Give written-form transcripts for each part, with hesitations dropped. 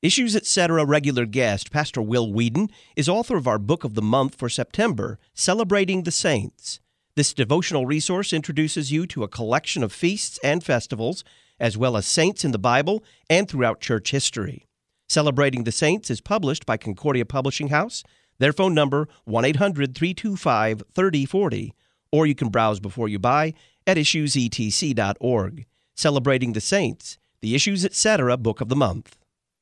Issues Etc. regular guest, Pastor Will Whedon, is author of our Book of the Month for September, Celebrating the Saints. This devotional resource introduces you to a collection of feasts and festivals, as well as saints in the Bible and throughout church history. Celebrating the Saints is published by Concordia Publishing House. Their phone number, 1-800-325-3040, or you can browse before you buy at issuesetc.org. Celebrating the Saints, the Issues Etc. Book of the Month.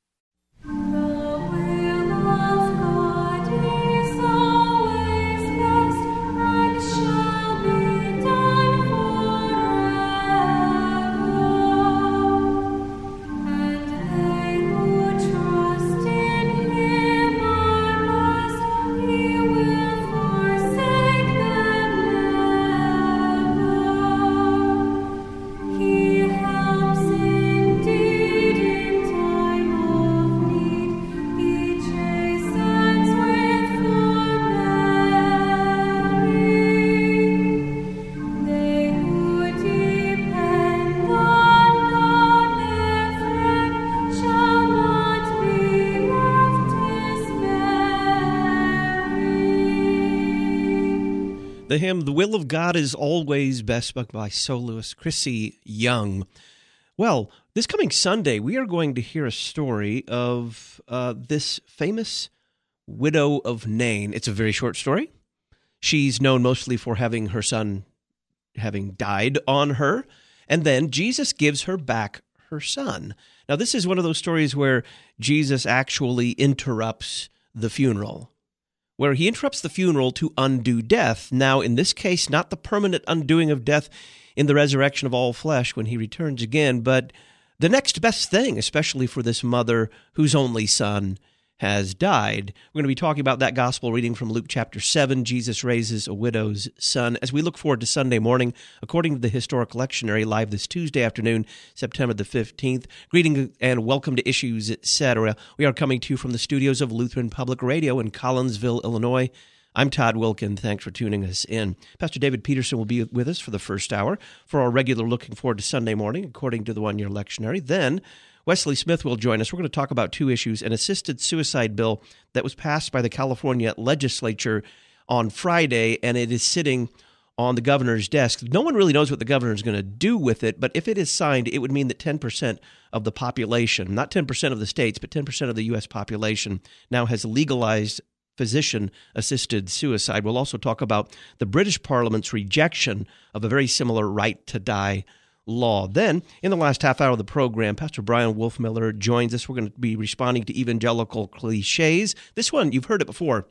The hymn, The Will of God is Always Best, by soloist Chrissy Young. Well, this coming Sunday, we are going to hear a story of this famous widow of Nain. It's a very short story. She's known mostly for having her son having died on her, and then Jesus gives her back her son. Now, this is one of those stories where Jesus actually interrupts the funeral, where he interrupts the funeral to undo death. Now, in this case, not the permanent undoing of death in the resurrection of all flesh when he returns again, but the next best thing, especially for this mother whose only son has died. We're going to be talking about that gospel reading from Luke chapter 7. Jesus raises a widow's son. As we look forward to Sunday morning, according to the Historic Lectionary, live this Tuesday afternoon, September the 15th. Greeting and welcome to Issues Etc. We are coming to you from the studios of Lutheran Public Radio in Collinsville, Illinois. I'm Todd Wilkin. Thanks for tuning us in. Pastor David Peterson will be with us for the first hour for our regular Looking Forward to Sunday Morning, according to the one-year lectionary. Then Wesley Smith will join us. We're going to talk about two issues: an assisted suicide bill that was passed by the California legislature on Friday, and it is sitting on the governor's desk. No one really knows what the governor is going to do with it, but if it is signed, it would mean that 10% of the population, not 10% of the states, but 10% of the U.S. population now has legalized physician-assisted suicide. We'll also talk about the British Parliament's rejection of a very similar right-to-die law. Then, in the last half hour of the program, Pastor Brian Wolfmiller joins us. We're going to be responding to evangelical cliches. This one, you've heard it before.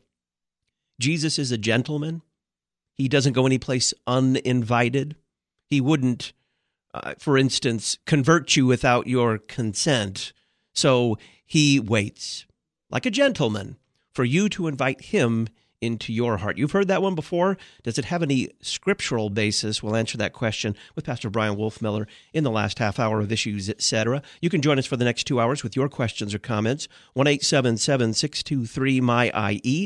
Jesus is a gentleman. He doesn't go anyplace uninvited. He wouldn't, for instance, convert you without your consent. So he waits, like a gentleman, for you to invite him into your heart. You've heard that one before. Does it have any scriptural basis? We'll answer that question with Pastor Brian Wolfmiller in the last half hour of Issues Etc. You can join us for the next 2 hours with your questions or comments. 1-877-623-MY-IE,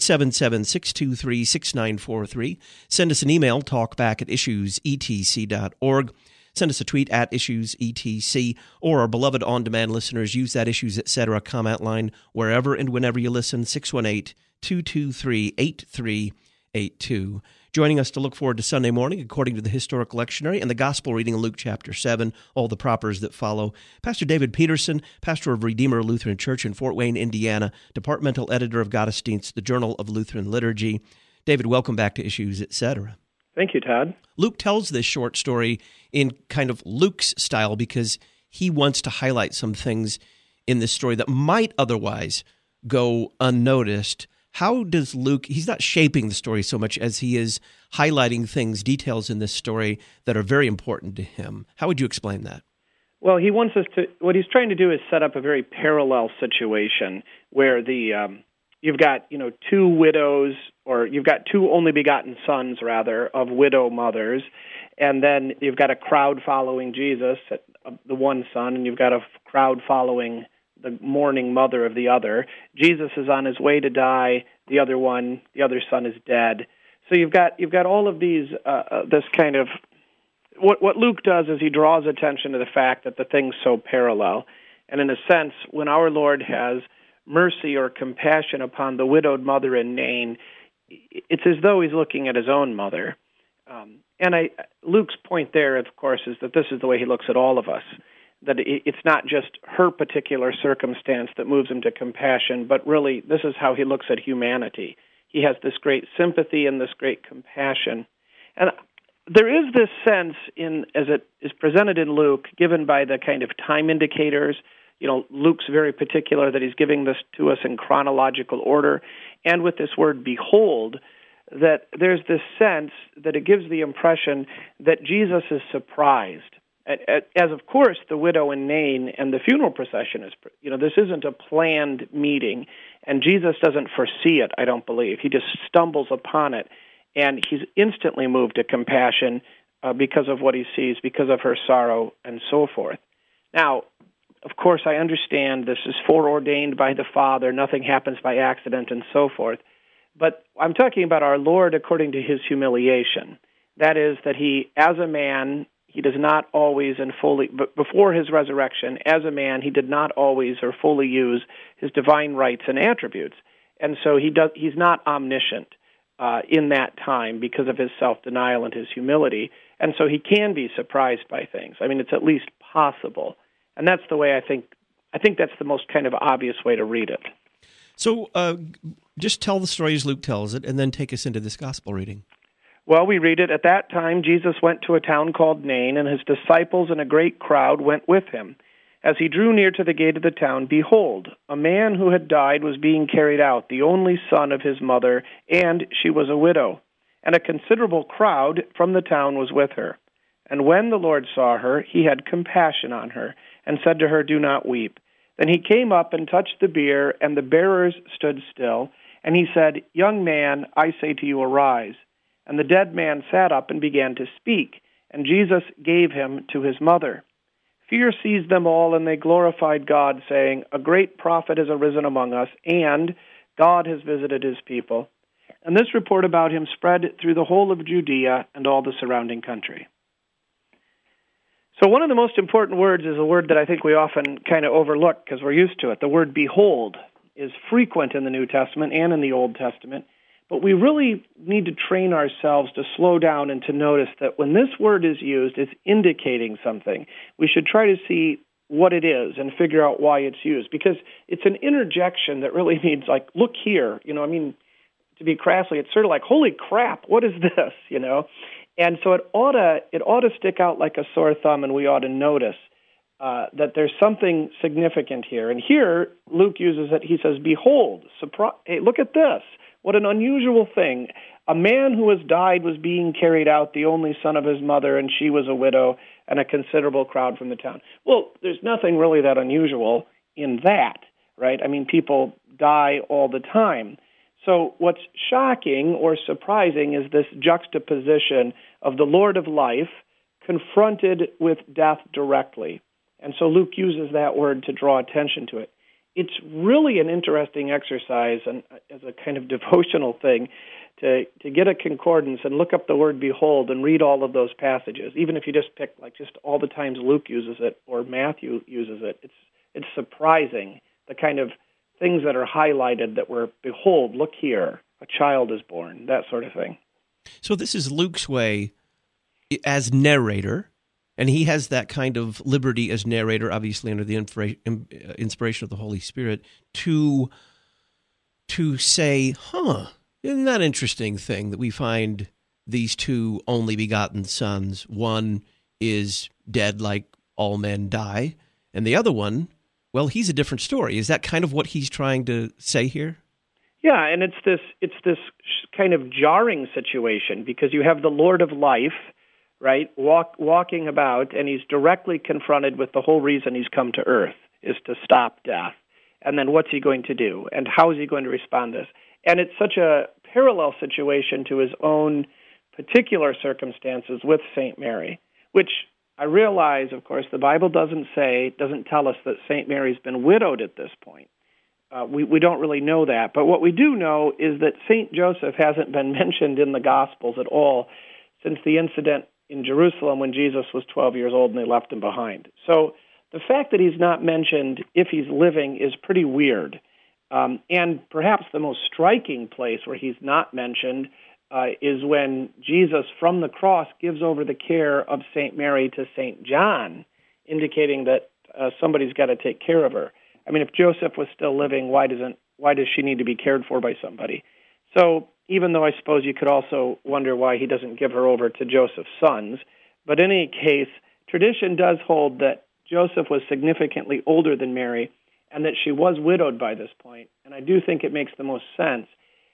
877-623-6943. Send us an email, talkback@issuesetc.org. Send us a tweet at IssuesETC, or our beloved on-demand listeners, use that Issues Etc. comment line wherever and whenever you listen, 618-223-8382. Joining us to look forward to Sunday morning, according to the Historic Lectionary and the Gospel reading in Luke chapter 7, all the propers that follow, Pastor David Peterson, pastor of Redeemer Lutheran Church in Fort Wayne, Indiana, departmental editor of Gottesdienst, the Journal of Lutheran Liturgy. David, welcome back to Issues Etc. Thank you, Todd. Luke tells this short story in kind of Luke's style because he wants to highlight some things in this story that might otherwise go unnoticed. How does Luke, he's not shaping the story so much as he is highlighting things, details in this story that are very important to him. How would you explain that? Well, he wants us to, what he's trying to do is set up a very parallel situation where you've got, two widows, or you've got two only begotten sons, rather, of widow mothers, and then you've got a crowd following Jesus, the one son, and you've got a crowd following the mourning mother of the other. Jesus is on his way to die. The other son is dead. So you've got all of these, this kind of, what Luke does is he draws attention to the fact that the thing's so parallel. And in a sense, when our Lord has mercy or compassion upon the widowed mother in Nain, it's as though he's looking at his own mother. Luke's point there, of course, is that this is the way he looks at all of us, that it's not just her particular circumstance that moves him to compassion, but really this is how he looks at humanity. He has this great sympathy and this great compassion. And there is this sense, as it is presented in Luke, given by the kind of time indicators. Luke's very particular that he's giving this to us in chronological order, and with this word behold, that there's this sense that it gives the impression that Jesus is surprised. As of course the widow in Nain and the funeral procession is, this isn't a planned meeting, and Jesus doesn't foresee it, I don't believe. He just stumbles upon it, and he's instantly moved to compassion because of what he sees, because of her sorrow, and so forth. Now, of course, I understand this is foreordained by the Father, nothing happens by accident, and so forth. But I'm talking about our Lord according to his humiliation. That is, that he, as a man, he does not always and fully, but before his resurrection, as a man, he did not always or fully use his divine rights and attributes. And so he's not omniscient in that time because of his self-denial and his humility. And so he can be surprised by things. I mean, it's at least possible. And that's the way I think that's the most kind of obvious way to read it. So just tell the story as Luke tells it, and then take us into this gospel reading. Well, we read it, at that time Jesus went to a town called Nain, and his disciples and a great crowd went with him. As he drew near to the gate of the town, behold, a man who had died was being carried out, the only son of his mother, and she was a widow. And a considerable crowd from the town was with her. And when the Lord saw her, he had compassion on her, and said to her, "Do not weep." Then he came up and touched the bier, and the bearers stood still. And he said, "Young man, I say to you, arise." And the dead man sat up and began to speak, and Jesus gave him to his mother. Fear seized them all, and they glorified God, saying, "A great prophet has arisen among us, and God has visited his people." And this report about him spread through the whole of Judea and all the surrounding country. So one of the most important words is a word that I think we often kind of overlook because we're used to it. The word behold is frequent in the New Testament and in the Old Testament, but we really need to train ourselves to slow down and to notice that when this word is used, it's indicating something. We should try to see what it is and figure out why it's used, because it's an interjection that really means, like, look here. To be crassly, it's sort of like, holy crap, what is this, And so it ought to stick out like a sore thumb, and we ought to notice that there's something significant here. And here, Luke uses it. He says, behold, hey, look at this. What an unusual thing. A man who has died was being carried out, the only son of his mother, and she was a widow, and a considerable crowd from the town. Well, there's nothing really that unusual in that, right? I mean, people die all the time. So what's shocking or surprising is this juxtaposition of the Lord of life confronted with death directly. And so Luke uses that word to draw attention to it. It's really an interesting exercise and as a kind of devotional thing to get a concordance and look up the word behold and read all of those passages, even if you just pick just all the times Luke uses it or Matthew uses it. It's surprising the kind of things that are highlighted that were, behold, look here, a child is born, that sort of thing. So this is Luke's way as narrator, and he has that kind of liberty as narrator, obviously under the inspiration of the Holy Spirit, to say, isn't that an interesting thing that we find these two only begotten sons? One is dead like all men die, and the other one, well, he's a different story. Is that kind of what he's trying to say here? Yeah, and it's this kind of jarring situation because you have the Lord of life, right, walking about, and he's directly confronted with the whole reason he's come to earth is to stop death. And then what's he going to do? And how is he going to respond to this? And it's such a parallel situation to his own particular circumstances with St. Mary, which I realize, of course, the Bible doesn't tell us that St. Mary's been widowed at this point. We don't really know that. But what we do know is that St. Joseph hasn't been mentioned in the Gospels at all since the incident in Jerusalem when Jesus was 12 years old and they left him behind. So the fact that he's not mentioned if he's living is pretty weird. And perhaps the most striking place where he's not mentioned is when Jesus from the cross gives over the care of St. Mary to St. John, indicating that somebody's got to take care of her. I mean, if Joseph was still living, why does she need to be cared for by somebody? So even though I suppose you could also wonder why he doesn't give her over to Joseph's sons, but in any case, tradition does hold that Joseph was significantly older than Mary and that she was widowed by this point. And I do think it makes the most sense.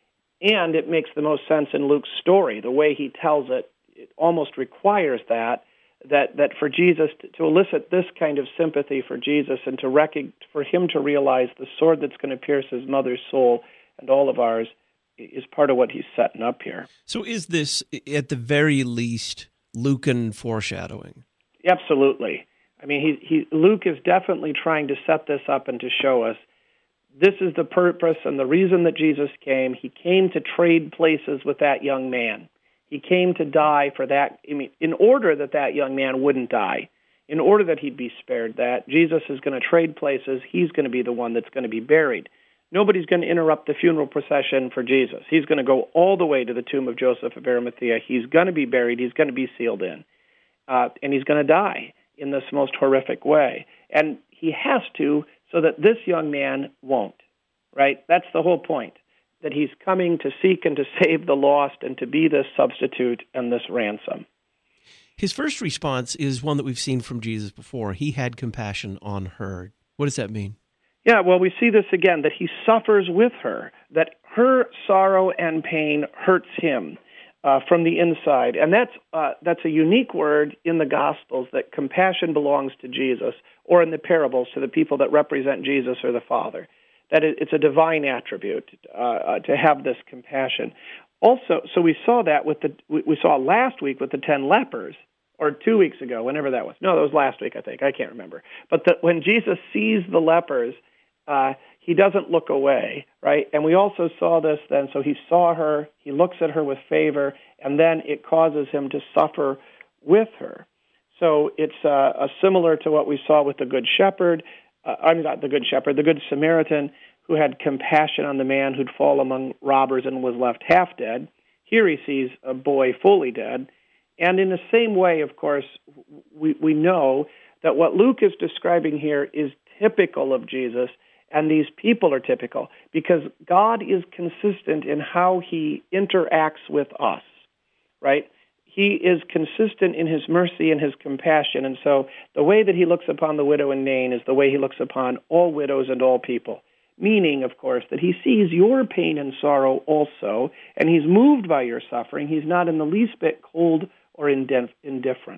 And it makes the most sense in Luke's story. The way he tells it, it almost requires that for Jesus to elicit this kind of sympathy for Jesus and for him to realize the sword that's going to pierce his mother's soul and all of ours is part of what he's setting up here. So is this, at the very least, Lucan foreshadowing? Absolutely. I mean, Luke is definitely trying to set this up and to show us this is the purpose and the reason that Jesus came. He came to trade places with that young man. He came to die for that. I mean, in order that young man wouldn't die, in order that he'd be spared that, Jesus is going to trade places. He's going to be the one that's going to be buried. Nobody's going to interrupt the funeral procession for Jesus. He's going to go all the way to the tomb of Joseph of Arimathea. He's going to be buried. He's going to be sealed in. And he's going to die in this most horrific way. And he has to so that this young man won't, right? That's the whole point, that he's coming to seek and to save the lost and to be this substitute and this ransom. His first response is one that we've seen from Jesus before. He had compassion on her. What does that mean? Yeah, well, we see this again, that he suffers with her, that her sorrow and pain hurts him from the inside. And that's a unique word in the Gospels, that compassion belongs to Jesus, or in the parables to the people that represent Jesus or the Father. That it's a divine attribute to have this compassion. Also, so we saw that we saw last week with the 10 lepers, or 2 weeks ago, whenever that was. No, that was last week, I think. I can't remember. But when Jesus sees the lepers, he doesn't look away, right? And we also saw this then. So he saw her, he looks at her with favor, and then it causes him to suffer with her. So it's similar to what we saw with the Good Shepherd. The Good Samaritan, who had compassion on the man who'd fall among robbers and was left half dead. Here he sees a boy fully dead. And in the same way, of course, we know that what Luke is describing here is typical of Jesus, and these people are typical, because God is consistent in how he interacts with us, right? He is consistent in his mercy and his compassion, and so the way that he looks upon the widow in Nain is the way he looks upon all widows and all people, meaning, of course, that he sees your pain and sorrow also, and he's moved by your suffering. He's not in the least bit cold or indifferent.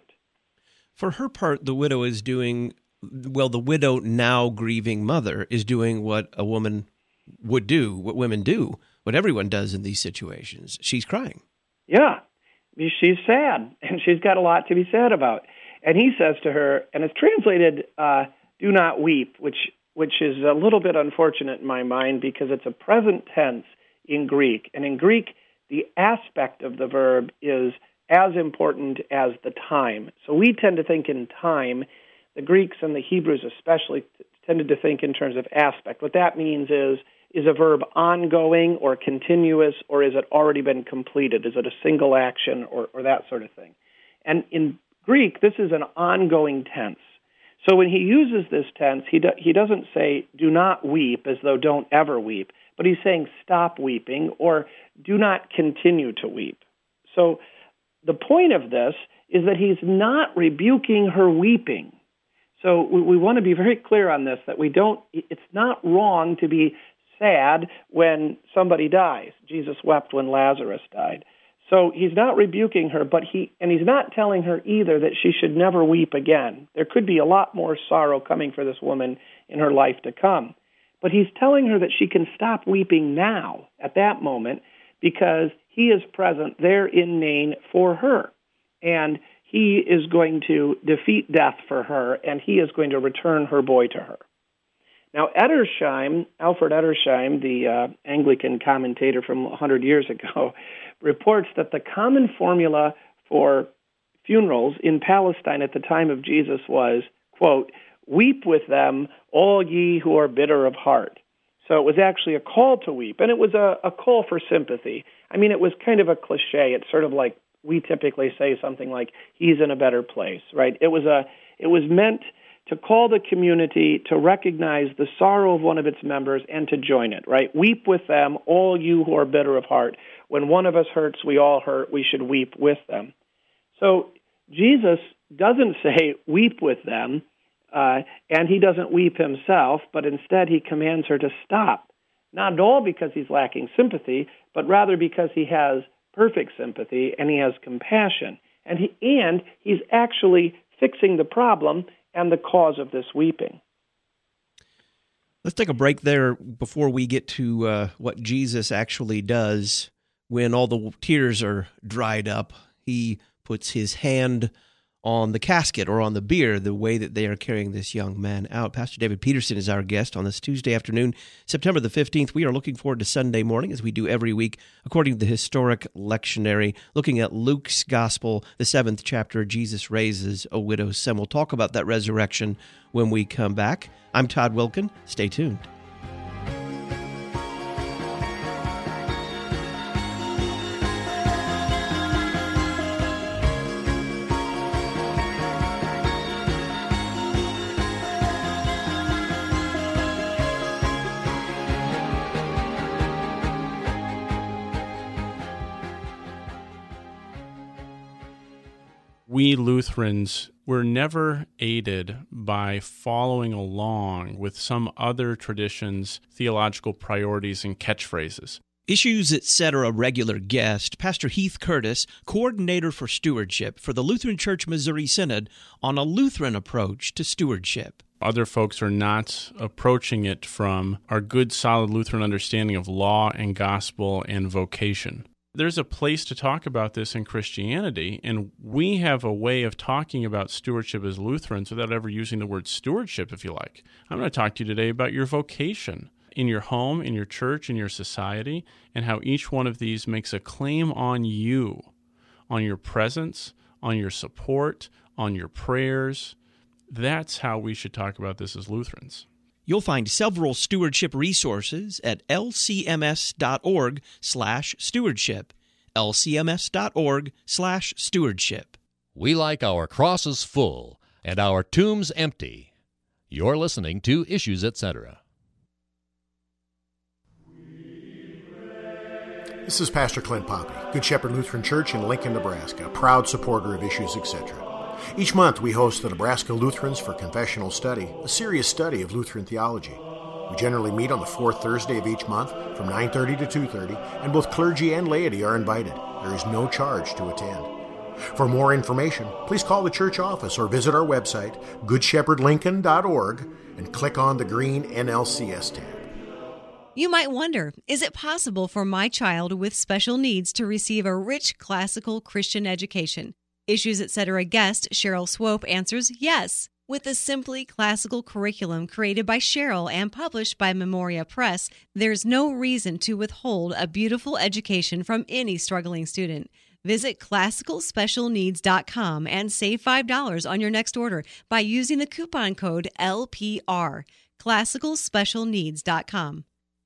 For her part, the widow is doing, well, the widow, now grieving mother, is doing what a woman would do, what women do, what everyone does in these situations. She's crying. Yeah, she's sad, and she's got a lot to be sad about. And he says to her, and it's translated, do not weep, which is a little bit unfortunate in my mind because it's a present tense in Greek. And in Greek, the aspect of the verb is as important as the time. So we tend to think in time. The Greeks and the Hebrews especially tended to think in terms of aspect. What that means is a verb ongoing or continuous, or is it already been completed? Is it a single action or that sort of thing? And in Greek, this is an ongoing tense. So when he uses this tense, he doesn't say, do not weep, as though don't ever weep, but he's saying stop weeping or do not continue to weep. So the point of this is that he's not rebuking her weeping. So we want to be very clear on this, that it's not wrong to be sad when somebody dies. Jesus wept when Lazarus died. So he's not rebuking her, and he's not telling her either that she should never weep again. There could be a lot more sorrow coming for this woman in her life to come. But he's telling her that she can stop weeping now, at that moment, because he is present there in Nain for her. And he is going to defeat death for her, and he is going to return her boy to her. Now, Alfred Edersheim, the Anglican commentator from 100 years ago, reports that the common formula for funerals in Palestine at the time of Jesus was, quote, weep with them, all ye who are bitter of heart. So it was actually a call to weep, and it was a call for sympathy. I mean, it was kind of a cliche. It's sort of like we typically say something like, he's in a better place, right? It was meant to call the community to recognize the sorrow of one of its members and to join it, right? Weep with them, all you who are bitter of heart. When one of us hurts, we all hurt. We should weep with them. So Jesus doesn't say weep with them, and he doesn't weep himself, but instead he commands her to stop. Not at all because he's lacking sympathy, but rather because he has perfect sympathy and he has compassion. And he's actually fixing the problem and the cause of this weeping. Let's take a break there before we get to what Jesus actually does when all the tears are dried up. He puts his hand on the casket or on the bier, the way that they are carrying this young man out. Pastor David Peterson is our guest on this Tuesday afternoon, September the 15th. We are looking forward to Sunday morning, as we do every week, according to the historic lectionary, looking at Luke's Gospel, the 7th chapter, Jesus raises a widow's son. We'll talk about that resurrection when we come back. I'm Todd Wilken. Stay tuned. We Lutherans were never aided by following along with some other tradition's theological priorities and catchphrases. Issues Etc. regular guest, Pastor Heath Curtis, coordinator for stewardship for the Lutheran Church Missouri Synod, on a Lutheran approach to stewardship. Other folks are not approaching it from our good, solid Lutheran understanding of law and gospel and vocation. There's a place to talk about this in Christianity, and we have a way of talking about stewardship as Lutherans without ever using the word stewardship, if you like. I'm going to talk to you today about your vocation in your home, in your church, in your society, and how each one of these makes a claim on you, on your presence, on your support, on your prayers. That's how we should talk about this as Lutherans. You'll find several stewardship resources at lcms.org/stewardship, lcms.org/stewardship. We like our crosses full and our tombs empty. You're listening to Issues Etc. This is Pastor Clint Poppy, Good Shepherd Lutheran Church in Lincoln, Nebraska, a proud supporter of Issues Etc. Each month, we host the Nebraska Lutherans for Confessional Study, a serious study of Lutheran theology. We generally meet on the fourth Thursday of each month from 9:30 to 2:30, and both clergy and laity are invited. There is no charge to attend. For more information, please call the church office or visit our website, goodshepherdlincoln.org, and click on the green NLCS tab. You might wonder, is it possible for my child with special needs to receive a rich classical Christian education? Issues Etc. guest Cheryl Swope answers yes. With a simply classical curriculum created by Cheryl and published by Memoria Press, there's no reason to withhold a beautiful education from any struggling student. Visit classicalspecialneeds.com and save $5 on your next order by using the coupon code LPR. classicalspecialneeds.com.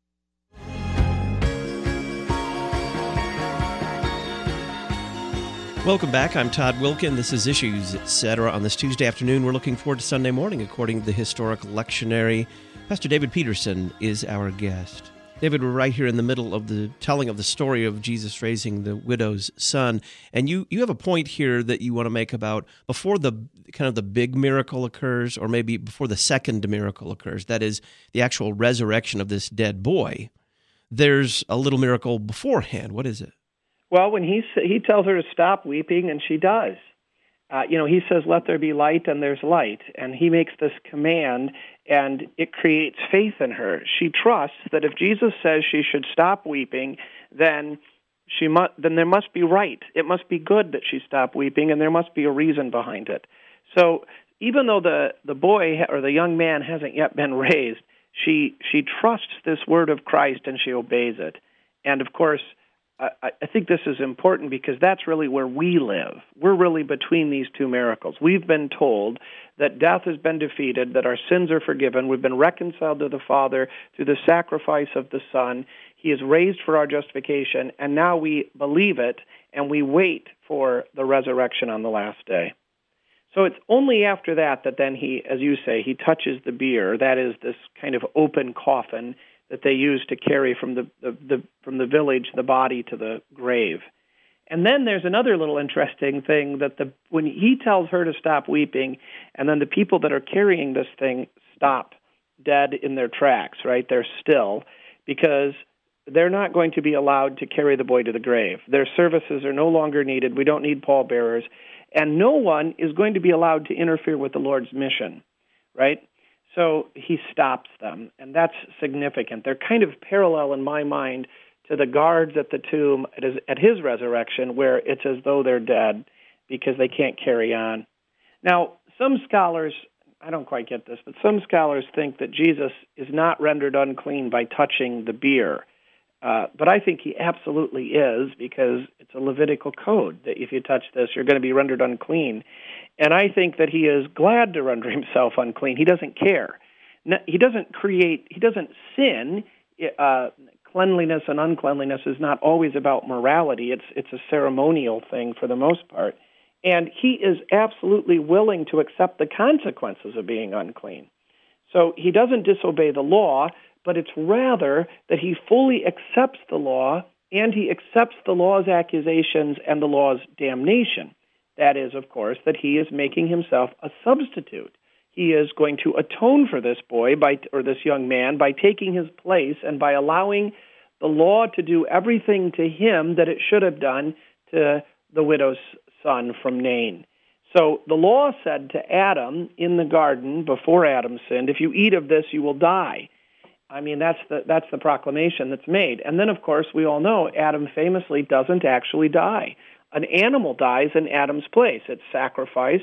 Welcome back. I'm Todd Wilken. This is Issues Etc. On this Tuesday afternoon, we're looking forward to Sunday morning, according to the historic lectionary. Pastor David Peterson is our guest. David, we're right here in the middle of the telling of the story of Jesus raising the widow's son, and you have a point here that you want to make about before the kind of the big miracle occurs, or maybe before the second miracle occurs, that is, the actual resurrection of this dead boy. There's a little miracle beforehand. What is it? Well, when he tells her to stop weeping, and she does. He says, "Let there be light," and there's light. And he makes this command, and it creates faith in her. She trusts that if Jesus says she should stop weeping, then there must be right. It must be good that she stop weeping, and there must be a reason behind it. So even though the boy or the young man hasn't yet been raised, she trusts this word of Christ, and she obeys it. And of course, I think this is important because that's really where we live. We're really between these two miracles. We've been told that death has been defeated, that our sins are forgiven, we've been reconciled to the Father through the sacrifice of the Son, He is raised for our justification, and now we believe it, and we wait for the resurrection on the last day. So it's only after that then he, as you say, he touches the bier. That is this kind of open coffin that they use to carry from the village the body to the grave. And then there's another little interesting thing that when he tells her to stop weeping, and then the people that are carrying this thing stop dead in their tracks, right? They're still, because they're not going to be allowed to carry the boy to the grave. Their services are no longer needed. We don't need pallbearers. And no one is going to be allowed to interfere with the Lord's mission, right? So he stops them, and that's significant. They're kind of parallel in my mind to the guards at the tomb at his resurrection, where it's as though they're dead because they can't carry on. Now, some scholars, I don't quite get this, but some scholars think that Jesus is not rendered unclean by touching the bier. But I think he absolutely is, because it's a Levitical code that if you touch this, you're going to be rendered unclean. And I think that he is glad to render himself unclean. He doesn't care. He doesn't sin. Cleanliness and uncleanliness is not always about morality. It's a ceremonial thing for the most part. And he is absolutely willing to accept the consequences of being unclean. So he doesn't disobey the law, but it's rather that he fully accepts the law, and he accepts the law's accusations and the law's damnation. That is, of course, that he is making himself a substitute. He is going to atone for this boy, or this young man, by taking his place and by allowing the law to do everything to him that it should have done to the widow's son from Nain. So the law said to Adam in the garden before Adam sinned, if you eat of this, you will die. I mean, that's the proclamation that's made. And then, of course, we all know Adam famously doesn't actually die. An animal dies in Adam's place. It's sacrificed.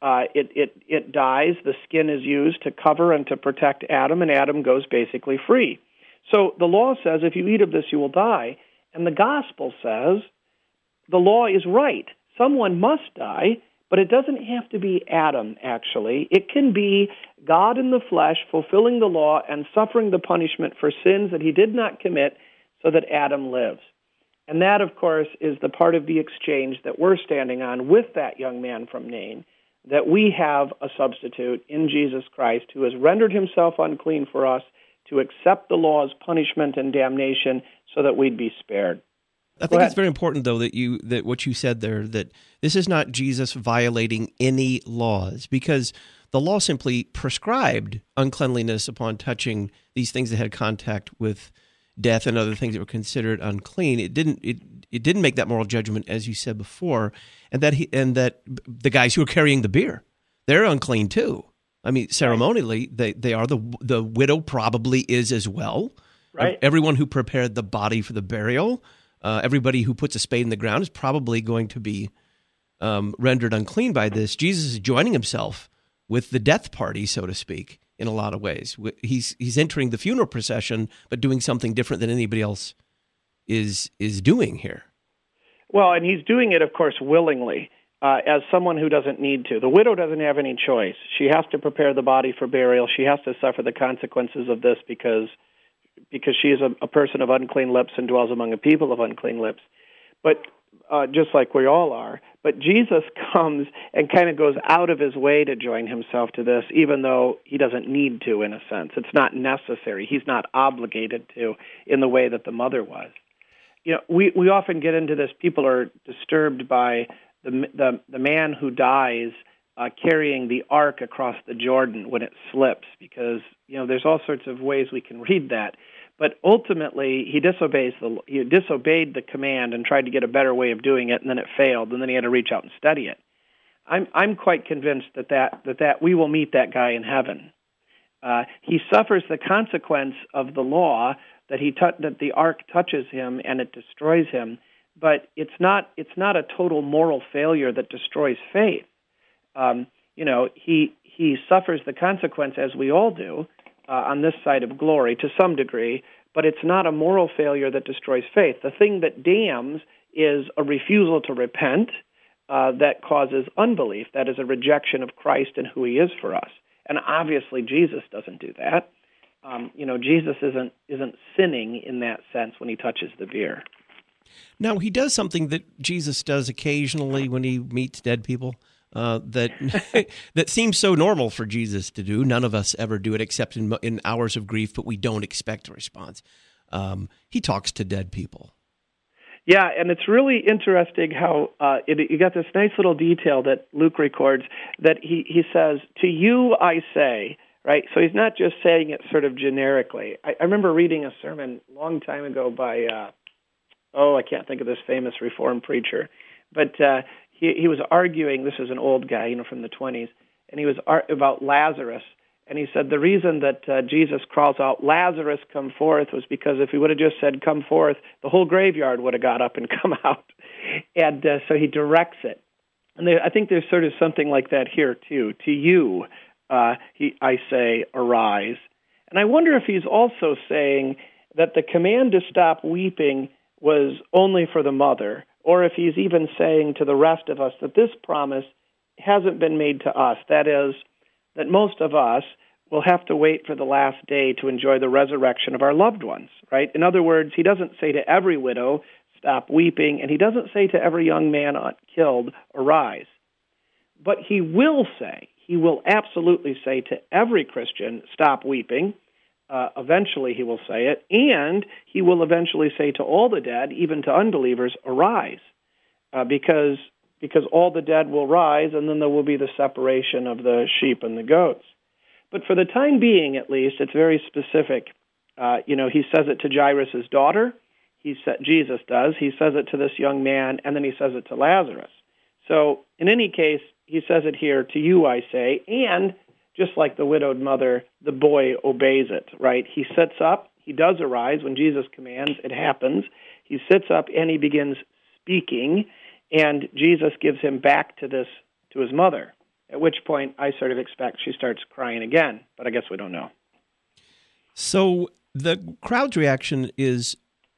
It dies. The skin is used to cover and to protect Adam, and Adam goes basically free. So the law says, if you eat of this, you will die. And the gospel says the law is right. Someone must die, but it doesn't have to be Adam, actually. It can be God in the flesh fulfilling the law and suffering the punishment for sins that he did not commit so that Adam lives. And that, of course, is the part of the exchange that we're standing on with that young man from Nain, that we have a substitute in Jesus Christ who has rendered himself unclean for us to accept the law's punishment and damnation so that we'd be spared. I think it's very important, though, that what you said there, that this is not Jesus violating any laws, because the law simply prescribed uncleanliness upon touching these things that had contact with death and other things that were considered unclean. It didn't make that moral judgment, as you said before, and that the guys who are carrying the bier, they're unclean too. I mean, ceremonially, they are. The widow probably is as well. Right. Everyone who prepared the body for the burial. Everybody who puts a spade in the ground is probably going to be rendered unclean by this. Jesus is joining himself with the death party, so to speak, in a lot of ways. He's entering the funeral procession, but doing something different than anybody else is doing here. Well, and he's doing it, of course, willingly, as someone who doesn't need to. The widow doesn't have any choice. She has to prepare the body for burial. She has to suffer the consequences of this because she is a person of unclean lips and dwells among a people of unclean lips. But just like we all are. But Jesus comes and kind of goes out of his way to join himself to this, even though he doesn't need to, in a sense. It's not necessary. He's not obligated to in the way that the mother was. You know, we often get into this. People are disturbed by the man who dies carrying the ark across the Jordan when it slips, because there's all sorts of ways we can read that. But ultimately, he disobeyed the command and tried to get a better way of doing it, and then it failed, and then he had to reach out and study it. I'm quite convinced that we will meet that guy in heaven. He suffers the consequence of the law that the ark touches him and it destroys him, but it's not a total moral failure that destroys faith. He suffers the consequence, as we all do, on this side of glory to some degree, but it's not a moral failure that destroys faith. The thing that damns is a refusal to repent, that causes unbelief, that is a rejection of Christ and who he is for us. And obviously Jesus doesn't do that. Jesus isn't sinning in that sense when he touches the bier. Now, he does something that Jesus does occasionally when he meets dead people that that seems so normal for Jesus to do. None of us ever do it except in hours of grief, but we don't expect a response. He talks to dead people. Yeah, and it's really interesting how you got this nice little detail that Luke records that he says, "To you I say," right? So he's not just saying it sort of generically. I remember reading a sermon a long time ago by, I can't think of this famous Reformed preacher, but he was arguing, this is an old guy, from the 20s, and he was about Lazarus. And he said the reason that Jesus crawls out, "Lazarus, come forth," was because if he would have just said, "Come forth," the whole graveyard would have got up and come out. And so he directs it. And I think there's sort of something like that here, too. To you, I say, arise. And I wonder if he's also saying that the command to stop weeping was only for the mother, or if he's even saying to the rest of us that this promise hasn't been made to us. That is, that most of us will have to wait for the last day to enjoy the resurrection of our loved ones, right? In other words, he doesn't say to every widow, "Stop weeping," and he doesn't say to every young man killed, "Arise." But he will absolutely say to every Christian, "Stop weeping." Eventually he will say it, and he will eventually say to all the dead, even to unbelievers, "Arise," because all the dead will rise, and then there will be the separation of the sheep and the goats. But for the time being, at least, it's very specific. He says it to Jairus' daughter. Jesus does. He says it to this young man, and then he says it to Lazarus. So in any case, he says it here, "To you I say," and just like the widowed mother, the boy obeys it, right? He sits up. He does arise. When Jesus commands, it happens. He sits up, and he begins speaking, and Jesus gives him back to his mother, at which point I sort of expect she starts crying again, but I guess we don't know. So the crowd's reaction is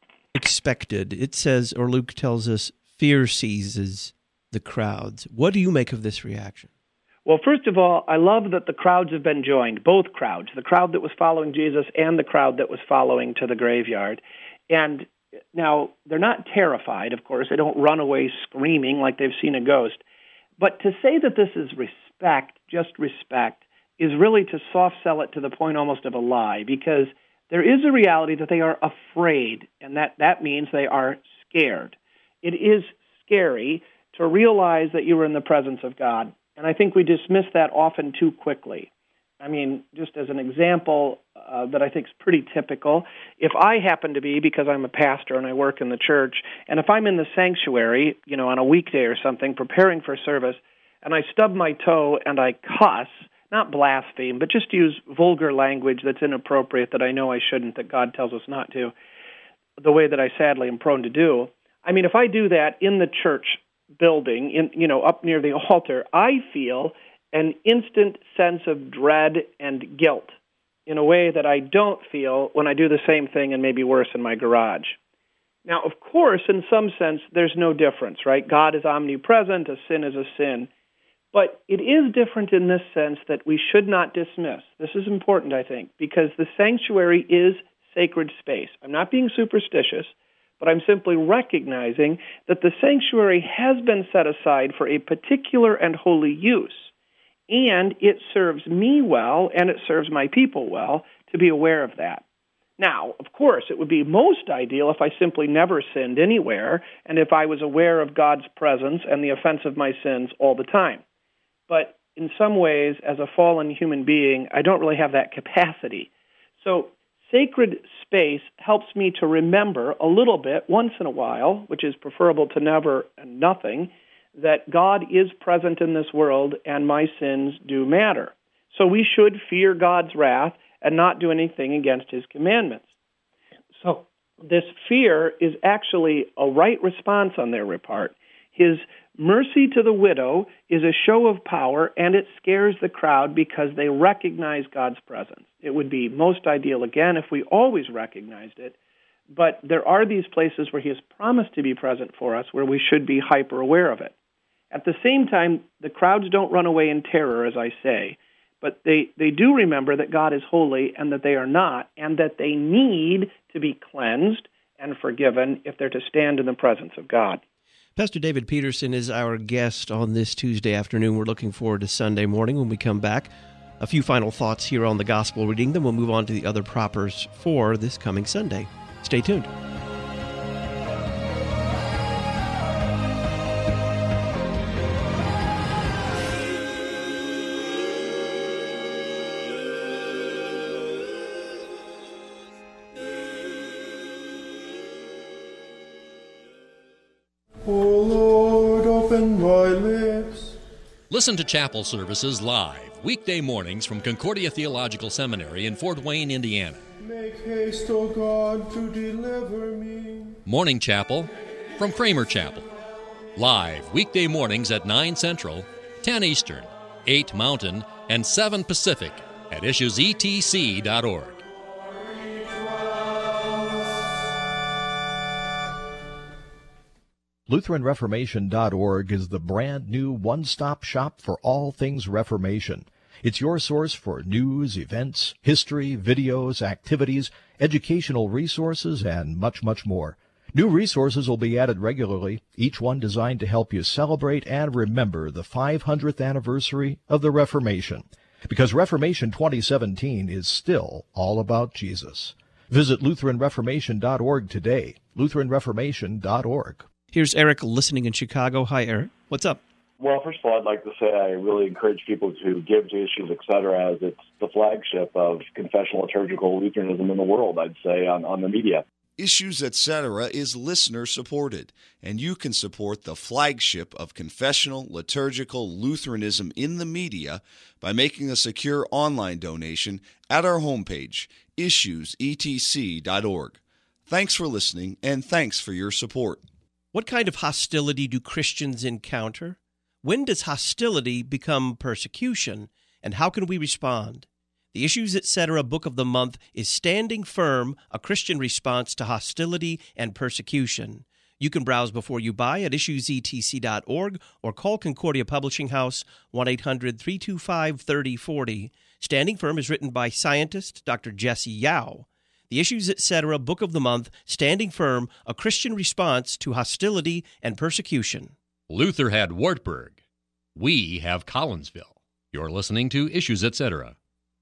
expected. It says, or Luke tells us, fear seizes the crowds. What do you make of this reaction? Well, first of all, I love that the crowds have been joined, both crowds, the crowd that was following Jesus and the crowd that was following to the graveyard. And now, they're not terrified, of course. They don't run away screaming like they've seen a ghost. But to say that this is respect, just respect, is really to soft sell it to the point almost of a lie, because there is a reality that they are afraid, and that means they are scared. It is scary to realize that you are in the presence of God, and I think we dismiss that often too quickly. I mean, just as an example that I think is pretty typical, if I happen to be, because I'm a pastor and I work in the church, and if I'm in the sanctuary, on a weekday or something, preparing for service, and I stub my toe and I cuss, not blaspheme, but just use vulgar language that's inappropriate that I know I shouldn't, that God tells us not to, the way that I sadly am prone to do. I mean, if I do that in the church building, up near the altar, I feel an instant sense of dread and guilt in a way that I don't feel when I do the same thing and maybe worse in my garage. Now, of course, in some sense, there's no difference, right? God is omnipresent, a sin is a sin. But it is different in this sense that we should not dismiss. This is important, I think, because the sanctuary is sacred space. I'm not being superstitious, but I'm simply recognizing that the sanctuary has been set aside for a particular and holy use. And it serves me well, and it serves my people well, to be aware of that. Now, of course, it would be most ideal if I simply never sinned anywhere, and if I was aware of God's presence and the offense of my sins all the time. But in some ways, as a fallen human being, I don't really have that capacity. So sacred space helps me to remember a little bit, once in a while, which is preferable to never and nothing, that God is present in this world and my sins do matter. So we should fear God's wrath and not do anything against his commandments. So this fear is actually a right response on their part. His mercy to the widow is a show of power, and it scares the crowd because they recognize God's presence. It would be most ideal, again, if we always recognized it, but there are these places where he has promised to be present for us where we should be hyper aware of it. At the same time, the crowds don't run away in terror, as I say, but they do remember that God is holy and that they are not, and that they need to be cleansed and forgiven if they're to stand in the presence of God. Pastor David Peterson is our guest on this Tuesday afternoon. We're looking forward to Sunday morning when we come back. A few final thoughts here on the gospel reading, then we'll move on to the other propers for this coming Sunday. Stay tuned. Listen to chapel services live, weekday mornings from Concordia Theological Seminary in Fort Wayne, Indiana. Make haste, O God, to deliver me. Morning chapel from Kramer Chapel. Live, weekday mornings at 9 Central, 10 Eastern, 8 Mountain, and 7 Pacific at issuesetc.org. LutheranReformation.org is the brand new one-stop shop for all things Reformation. It's your source for news, events, history, videos, activities, educational resources, and much, much more. New resources will be added regularly, each one designed to help you celebrate and remember the 500th anniversary of the Reformation. Because Reformation 2017 is still all about Jesus. Visit LutheranReformation.org today, LutheranReformation.org. Here's Eric listening in Chicago. Hi, Eric. What's up? Well, first of all, I'd like to say I really encourage people to give to Issues, Etc., as it's the flagship of confessional liturgical Lutheranism in the world, I'd say, on the media. Issues, Etc. is listener-supported, and you can support the flagship of confessional liturgical Lutheranism in the media by making a secure online donation at our homepage, issuesetc.org. Thanks for listening, and thanks for your support. What kind of hostility do Christians encounter? When does hostility become persecution? And how can we respond? The Issues, Etc. Book of the Month is Standing Firm, a Christian Response to Hostility and Persecution. You can browse before you buy at issuesetc.org or call Concordia Publishing House 1-800-325-3040. Standing Firm is written by scientist Dr. Jesse Yao. The Issues, Etc. Book of the Month, Standing Firm, a Christian Response to Hostility and Persecution. Luther had Wartburg. We have Collinsville. You're listening to Issues, Etc.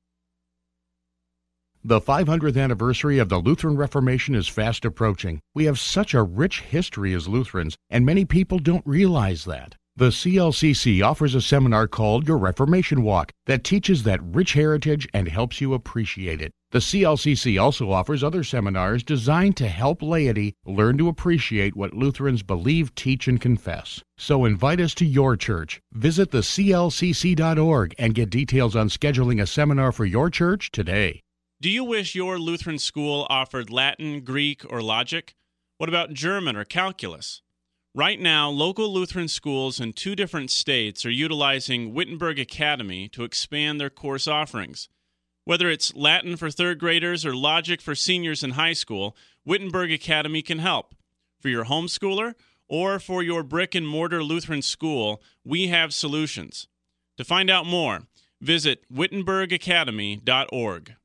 The 500th anniversary of the Lutheran Reformation is fast approaching. We have such a rich history as Lutherans, and many people don't realize that. The CLCC offers a seminar called Your Reformation Walk that teaches that rich heritage and helps you appreciate it. The CLCC also offers other seminars designed to help laity learn to appreciate what Lutherans believe, teach, and confess. So invite us to your church. Visit theclcc.org and get details on scheduling a seminar for your church today. Do you wish your Lutheran school offered Latin, Greek, or logic? What about German or calculus? Right now, local Lutheran schools in 2 different states are utilizing Wittenberg Academy to expand their course offerings. Whether it's Latin for 3rd graders or logic for seniors in high school, Wittenberg Academy can help. For your homeschooler or for your brick-and-mortar Lutheran school, we have solutions. To find out more, visit wittenbergacademy.org.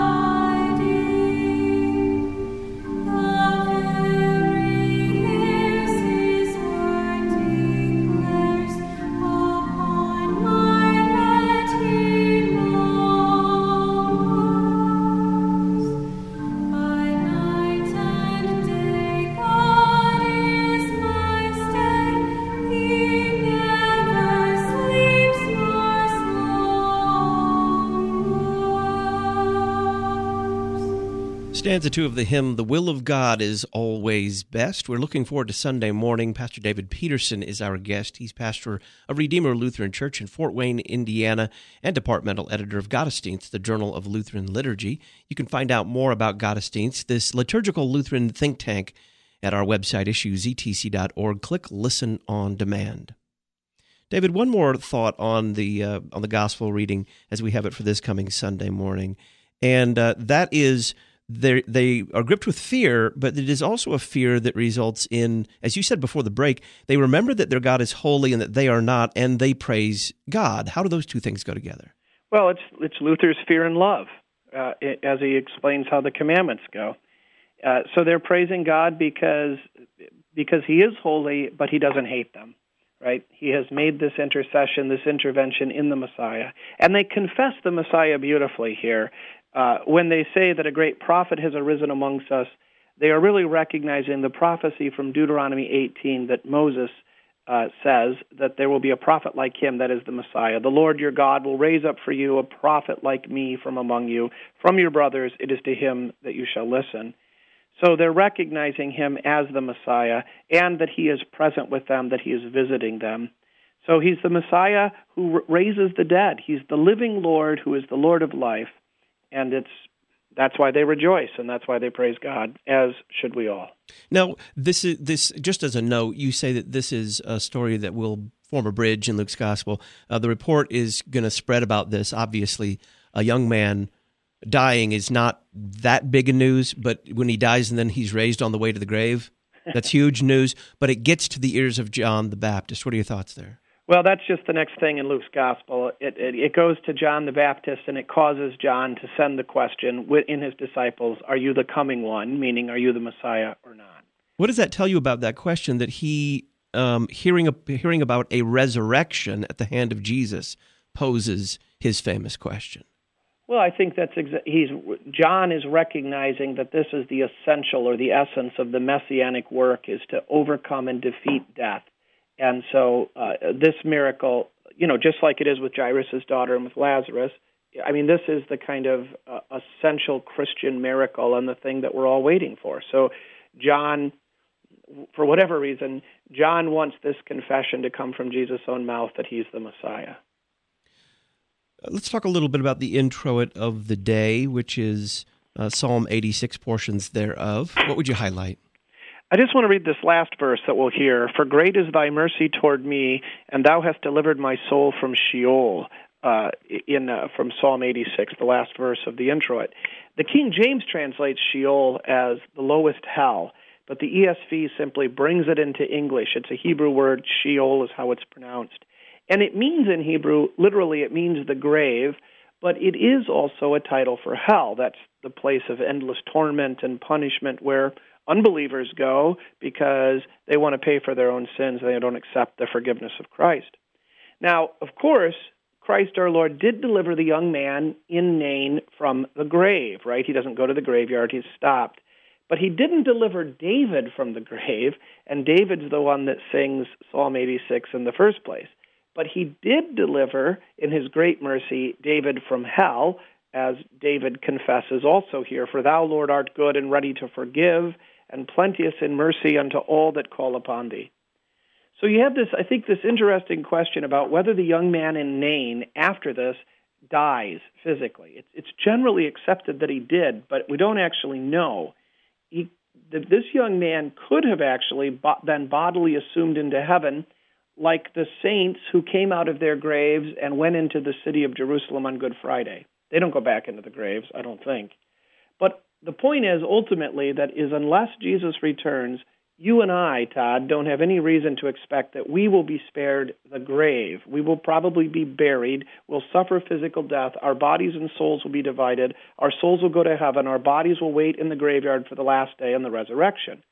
Here Stanza 2 of the hymn, The Will of God is Always Best. We're looking forward to Sunday morning. Pastor David Peterson is our guest. He's pastor of Redeemer Lutheran Church in Fort Wayne, Indiana, and departmental editor of Gottesdienst, the Journal of Lutheran Liturgy. You can find out more about Gottesdienst, this liturgical Lutheran think tank, at our website, issuesetc.org. Click Listen on Demand. David, one more thought on the gospel reading as we have it for this coming Sunday morning, and that is they are gripped with fear, but it is also a fear that results in, as you said before the break, they remember that their God is holy and that they are not, and they praise God. How do those two things go together? Well, it's Luther's fear and love, as he explains how the commandments go. So they're praising God because he is holy, but he doesn't hate them. Right? He has made this intercession, this intervention in the Messiah. And they confess the Messiah beautifully here. When they say that a great prophet has arisen amongst us, they are really recognizing the prophecy from Deuteronomy 18 that Moses says that there will be a prophet like him, that is the Messiah. The Lord your God will raise up for you a prophet like me from among you. From your brothers it is to him that you shall listen. So they're recognizing him as the Messiah and that he is present with them, that he is visiting them. So he's the Messiah who raises the dead. He's the living Lord who is the Lord of life. And that's why they rejoice, and that's why they praise God, as should we all. Now, this just as a note, you say that this is a story that will form a bridge in Luke's gospel. The report is going to spread about this. Obviously, a young man dying is not that big a news, but when he dies and then he's raised on the way to the grave, that's huge news. But it gets to the ears of John the Baptist. What are your thoughts there? Well, that's just the next thing in Luke's gospel. It goes to John the Baptist, and it causes John to send the question in his disciples, are you the coming one, meaning are you the Messiah or not? What does that tell you about that question, that he, hearing about a resurrection at the hand of Jesus, poses his famous question? Well, I think John is recognizing that this is the essential or the essence of the messianic work, is to overcome and defeat death. And so this miracle, just like it is with Jairus' daughter and with Lazarus, I mean, this is the kind of essential Christian miracle and the thing that we're all waiting for. So John, for whatever reason, John wants this confession to come from Jesus' own mouth that he's the Messiah. Let's talk a little bit about the introit of the day, which is Psalm 86, portions thereof. What would you highlight? I just want to read this last verse that we'll hear. For great is thy mercy toward me, and thou hast delivered my soul from Sheol, from Psalm 86, the last verse of the introit. The King James translates Sheol as the lowest hell, but the ESV simply brings it into English. It's a Hebrew word. Sheol is how it's pronounced. And it means in Hebrew, literally it means the grave, but it is also a title for hell. That's the place of endless torment and punishment where unbelievers go because they want to pay for their own sins and they don't accept the forgiveness of Christ. Now, of course, Christ our Lord did deliver the young man in Nain from the grave, right? He doesn't go to the graveyard, he's stopped. But he didn't deliver David from the grave, and David's the one that sings Psalm 86 in the first place. But he did deliver, in his great mercy, David from hell, as David confesses also here, for thou, Lord, art good and ready to forgive, and plenteous in mercy unto all that call upon thee. So you have this interesting question about whether the young man in Nain, after this, dies physically. It's generally accepted that he did, but we don't actually know. This young man could have actually been bodily assumed into heaven, like the saints who came out of their graves and went into the city of Jerusalem on Good Friday. They don't go back into the graves, I don't think. But the point is, ultimately, that is unless Jesus returns, you and I, Todd, don't have any reason to expect that we will be spared the grave. We will probably be buried. We'll suffer physical death. Our bodies and souls will be divided. Our souls will go to heaven. Our bodies will wait in the graveyard for the last day and the resurrection.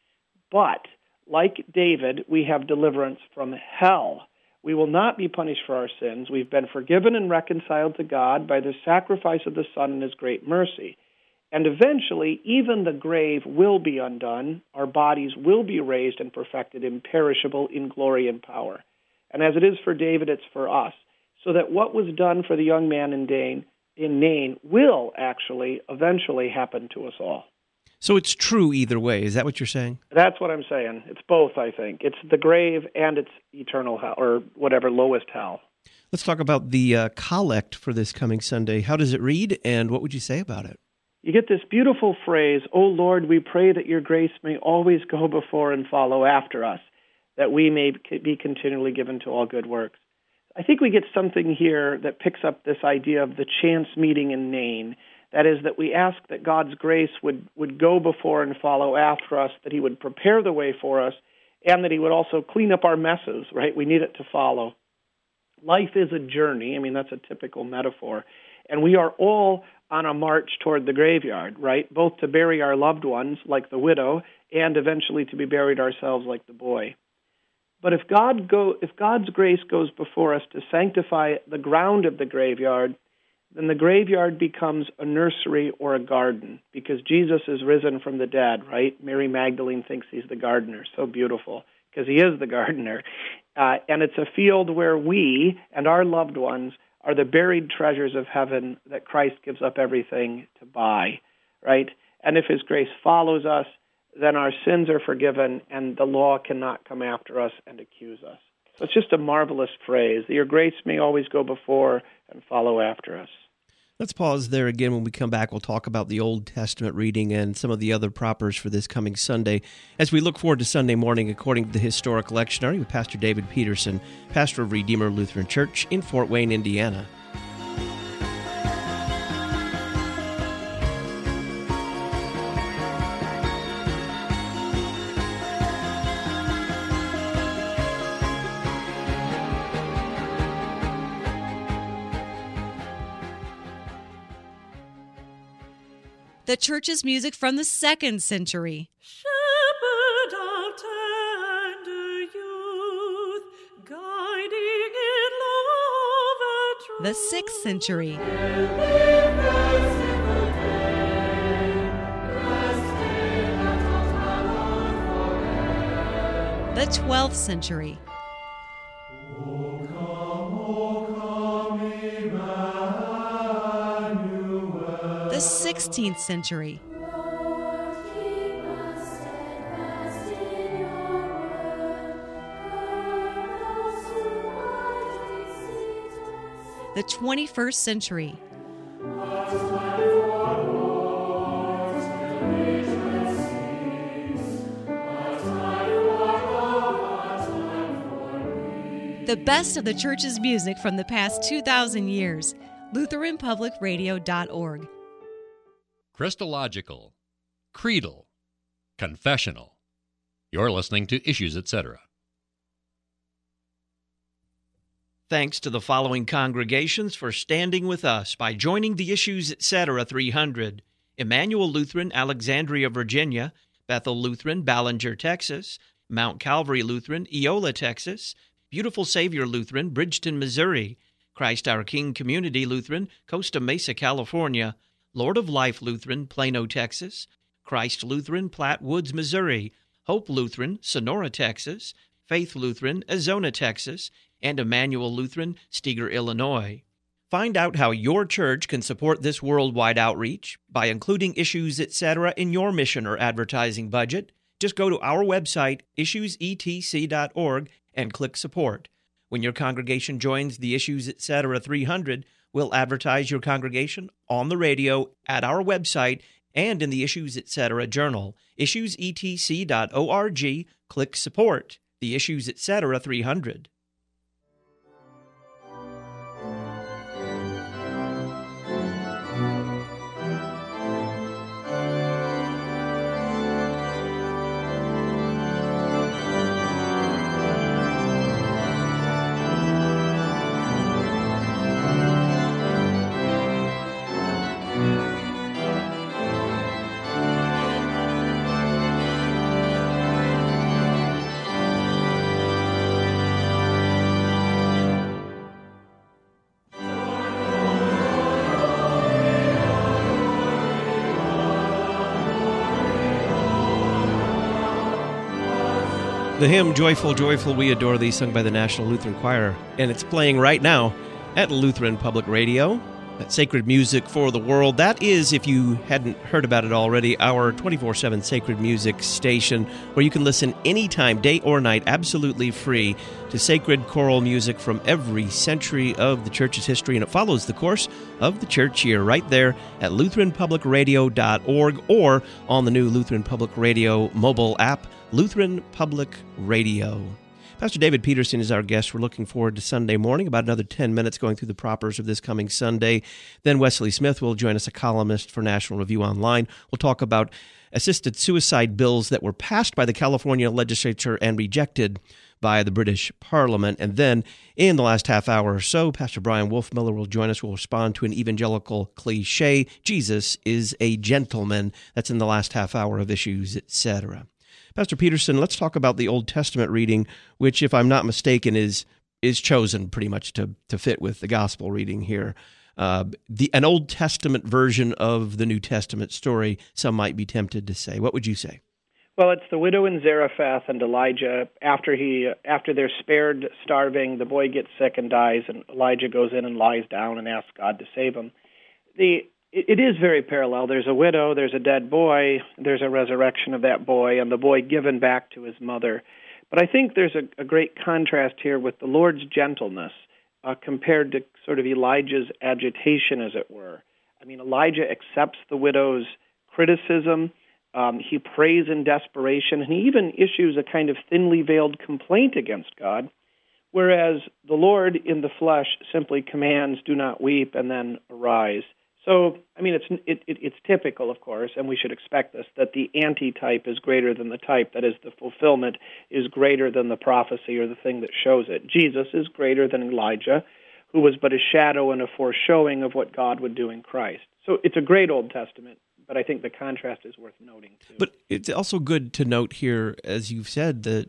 But like David, we have deliverance from hell. We will not be punished for our sins. We've been forgiven and reconciled to God by the sacrifice of the Son and his great mercy. And eventually, even the grave will be undone. Our bodies will be raised and perfected, imperishable in glory and power. And as it is for David, it's for us. So that what was done for the young man in in Nain will actually eventually happen to us all. So it's true either way. Is that what you're saying? That's what I'm saying. It's both, I think. It's the grave and it's eternal hell, or whatever, lowest hell. Let's talk about the collect for this coming Sunday. How does it read, and what would you say about it? You get this beautiful phrase, "O Lord, we pray that your grace may always go before and follow after us, that we may be continually given to all good works." I think we get something here that picks up this idea of the chance meeting in Nain. That is, that we ask that God's grace would go before and follow after us, that he would prepare the way for us, and that he would also clean up our messes, right? We need it to follow. Life is a journey. I mean, that's a typical metaphor. And we are all on a march toward the graveyard, right? Both to bury our loved ones, like the widow, and eventually to be buried ourselves, like the boy. But if God's grace goes before us to sanctify the ground of the graveyard, then the graveyard becomes a nursery or a garden, because Jesus is risen from the dead, right? Mary Magdalene thinks he's the gardener. So beautiful, because he is the gardener. And it's a field where we and our loved ones are the buried treasures of heaven that Christ gives up everything to buy, right? And if his grace follows us, then our sins are forgiven and the law cannot come after us and accuse us. So it's just a marvelous phrase, that your grace may always go before and follow after us. Let's pause there again. When we come back, we'll talk about the Old Testament reading and some of the other propers for this coming Sunday as we look forward to Sunday morning according to the Historic Lectionary with Pastor David Peterson, pastor of Redeemer Lutheran Church in Fort Wayne, Indiana. The church's music from the 2nd century. Shepherd of tender youth, guiding in love and truth. The 6th century. The 12th century. The 16th century. The 21st century. The best of the church's music from the past 2,000 years. LutheranPublicRadio.org. Christological, creedal, confessional. You're listening to Issues, Etc. Thanks to the following congregations for standing with us by joining the Issues, Etc. 300. Emmanuel Lutheran, Alexandria, Virginia; Bethel Lutheran, Ballinger, Texas; Mount Calvary Lutheran, Eola, Texas; Beautiful Savior Lutheran, Bridgeton, Missouri; Christ Our King Community Lutheran, Costa Mesa, California; Lord of Life Lutheran, Plano, Texas; Christ Lutheran, Platte Woods, Missouri; Hope Lutheran, Sonora, Texas; Faith Lutheran, Azona, Texas; and Emmanuel Lutheran, Steger, Illinois. Find out how your church can support this worldwide outreach by including Issues, Etc. in your mission or advertising budget. Just go to our website, issuesetc.org, and click Support. When your congregation joins the Issues, Etc. 300, we'll advertise your congregation on the radio, at our website, and in the Issues, Etc. journal. issuesetc.org, click Support. The Issues, Etc. 300. The hymn, Joyful, Joyful, We Adore Thee, sung by the National Lutheran Choir, and it's playing right now at Lutheran Public Radio. That Sacred Music for the World. That is, if you hadn't heard about it already, our 24/7 sacred music station where you can listen anytime, day or night, absolutely free to sacred choral music from every century of the Church's history. And it follows the course of the church year right there at LutheranPublicRadio.org or on the new Lutheran Public Radio mobile app, Lutheran Public Radio. Pastor David Peterson is our guest. We're looking forward to Sunday morning, about another 10 minutes going through the propers of this coming Sunday. Then Wesley Smith will join us, a columnist for National Review Online. We'll talk about assisted suicide bills that were passed by the California legislature and rejected by the British Parliament. And then in the last half hour or so, Pastor Brian Wolfmiller will join us. We'll respond to an evangelical cliche, Jesus is a gentleman. That's in the last half hour of Issues, Etc. Pastor Peterson, let's talk about the Old Testament reading, which, if I'm not mistaken, is chosen pretty much to fit with the gospel reading here. An Old Testament version of the New Testament story, some might be tempted to say. What would you say? Well, it's the widow in Zarephath and Elijah. After they're spared starving, the boy gets sick and dies, and Elijah goes in and lies down and asks God to save him. It is very parallel. There's a widow, there's a dead boy, there's a resurrection of that boy, and the boy given back to his mother. But I think there's a great contrast here with the Lord's gentleness compared to sort of Elijah's agitation, as it were. I mean, Elijah accepts the widow's criticism. He prays in desperation, and he even issues a kind of thinly veiled complaint against God, whereas the Lord in the flesh simply commands, "Do not weep," and then arise. So, I mean, it's typical, of course, and we should expect this, that the antitype is greater than the type. That is, the fulfillment is greater than the prophecy or the thing that shows it. Jesus is greater than Elijah, who was but a shadow and a foreshowing of what God would do in Christ. So it's a great Old Testament, but I think the contrast is worth noting, too. But it's also good to note here, as you've said, that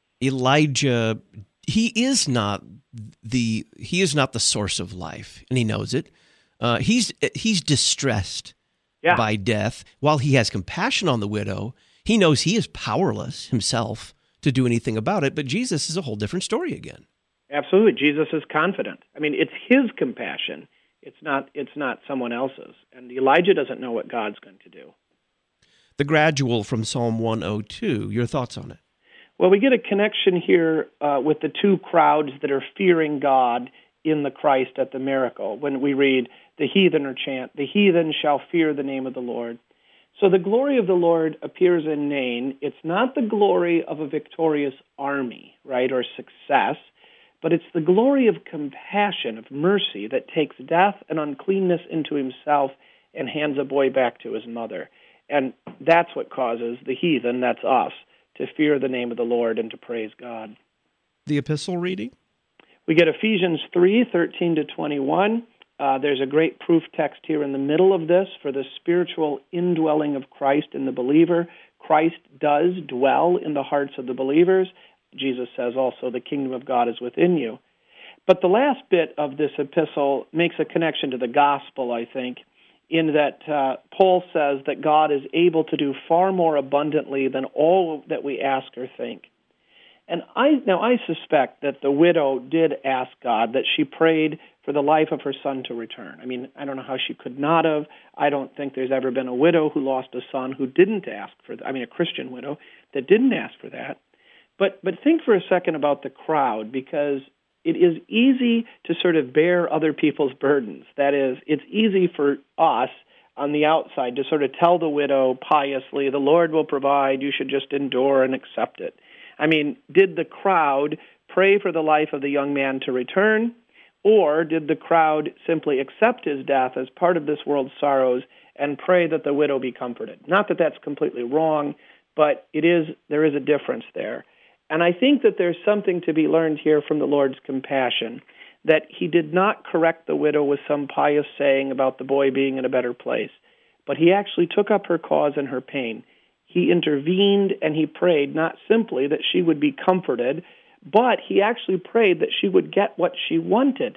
Elijah, he is not the source of life, and he knows it. He's distressed by death. While he has compassion on the widow, he knows he is powerless himself to do anything about it. But Jesus is a whole different story again. Absolutely. Jesus is confident. I mean, it's his compassion. It's not someone else's. And Elijah doesn't know what God's going to do. The gradual from Psalm 102, your thoughts on it? Well, we get a connection here with the two crowds that are fearing God in the Christ at the miracle. When we read, the heathen or chant, the heathen shall fear the name of the Lord. So the glory of the Lord appears in Nain. It's not the glory of a victorious army, right, or success, but it's the glory of compassion, of mercy, that takes death and uncleanness into himself and hands a boy back to his mother. And that's what causes the heathen, that's us, to fear the name of the Lord and to praise God. The epistle reading? We get Ephesians 3:13-21. There's a great proof text here in the middle of this for the spiritual indwelling of Christ in the believer. Christ does dwell in the hearts of the believers. Jesus says also, the kingdom of God is within you. But the last bit of this epistle makes a connection to the gospel, I think, in that Paul says that God is able to do far more abundantly than all that we ask or think. And I suspect that the widow did ask God, that she prayed for the life of her son to return. I mean, I don't know how she could not have. I don't think there's ever been a widow who lost a son who didn't ask for that. I mean, a Christian widow that didn't ask for that. But think for a second about the crowd, because it is easy to sort of bear other people's burdens. That is, it's easy for us on the outside to sort of tell the widow piously, the Lord will provide, you should just endure and accept it. I mean, did the crowd pray for the life of the young man to return, or did the crowd simply accept his death as part of this world's sorrows and pray that the widow be comforted? Not that that's completely wrong, but there is a difference there. And I think that there's something to be learned here from the Lord's compassion, that he did not correct the widow with some pious saying about the boy being in a better place, but he actually took up her cause and her pain. He intervened and he prayed not simply that she would be comforted, but he actually prayed that she would get what she wanted.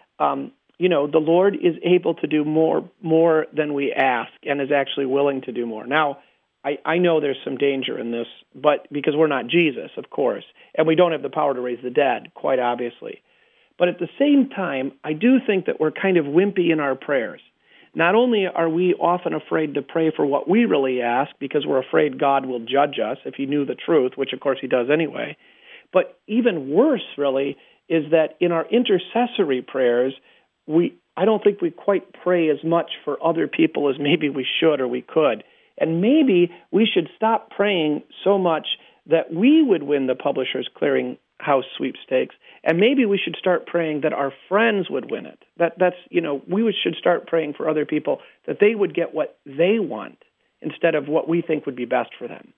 The Lord is able to do more than we ask and is actually willing to do more. Now, I know there's some danger in this, but because we're not Jesus, of course, and we don't have the power to raise the dead, quite obviously. But at the same time, I do think that we're kind of wimpy in our prayers. Not only are we often afraid to pray for what we really ask because we're afraid God will judge us if he knew the truth, which of course he does anyway, but even worse, really, is that in our intercessory prayers, I don't think we quite pray as much for other people as maybe we should or we could. And maybe we should stop praying so much that we would win the Publishers Clearinghouse sweepstakes, and maybe we should start praying that our friends would win it. We should start praying for other people that they would get what they want instead of what we think would be best for them.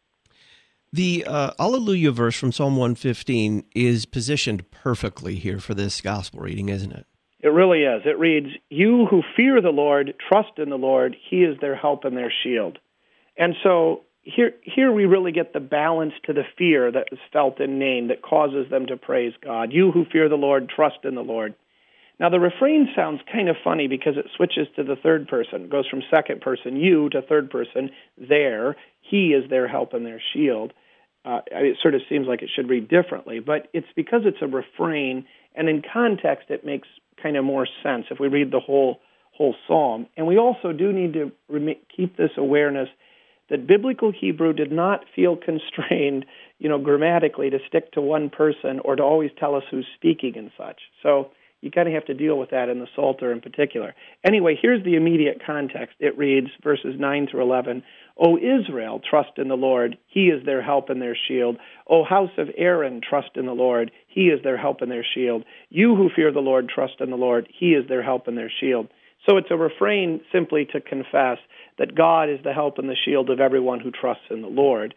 The Alleluia verse from Psalm 115 is positioned perfectly here for this gospel reading, isn't it? It really is. It reads, "You who fear the Lord, trust in the Lord. He is their help and their shield." And so here we really get the balance to the fear that is felt in name that causes them to praise God. You who fear the Lord, trust in the Lord. Now, the refrain sounds kind of funny because it switches to the third person. It goes from second person, you, to third person, there. He is their help and their shield. It sort of seems like it should read differently, but it's because it's a refrain, and in context it makes kind of more sense if we read the whole psalm. And we also do need to keep this awareness that biblical Hebrew did not feel constrained, grammatically to stick to one person or to always tell us who's speaking and such. So you kind of have to deal with that in the Psalter in particular. Anyway, here's the immediate context. It reads, verses 9 through 11, "O Israel, trust in the Lord. He is their help and their shield. O house of Aaron, trust in the Lord. He is their help and their shield. You who fear the Lord, trust in the Lord. He is their help and their shield." So it's a refrain simply to confess that God is the help and the shield of everyone who trusts in the Lord.